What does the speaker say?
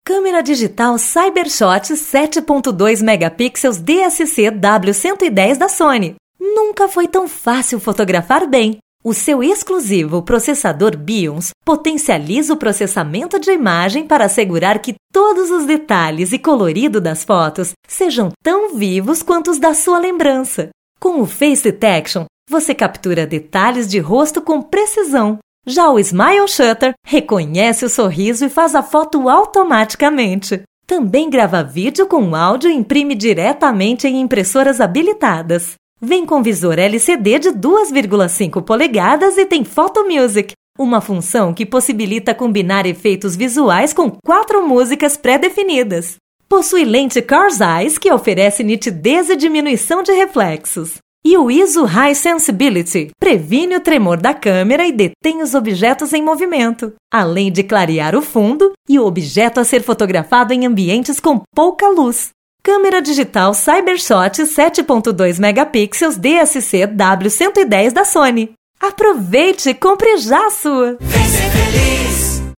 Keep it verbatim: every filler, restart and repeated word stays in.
Câmera digital Cybershot sete ponto dois megapixels D S C W cento e dez da Sony. Nunca foi tão fácil fotografar bem. O seu exclusivo processador BIOS potencializa o processamento de imagem para assegurar que todos os detalhes e colorido das fotos sejam tão vivos quanto os da sua lembrança. Com o Face Detection, você captura detalhes de rosto com precisão. Já o Smile Shutter reconhece o sorriso e faz a foto automaticamente. Também grava vídeo com áudio e imprime diretamente em impressoras habilitadas. Vem com visor L C D de duas vírgula cinco polegadas e tem Photo Music, uma função que possibilita combinar efeitos visuais com quatro músicas pré-definidas. Possui lente Car's Eyes, que oferece nitidez e diminuição de reflexos. E o I S O High Sensibility previne o tremor da câmera e detém os objetos em movimento, além de clarear o fundo e o objeto a ser fotografado em ambientes com pouca luz. Câmera digital Cybershot sete ponto dois megapixels D S C W cento e dez da Sony. Aproveite e compre já a sua! Vem ser feliz!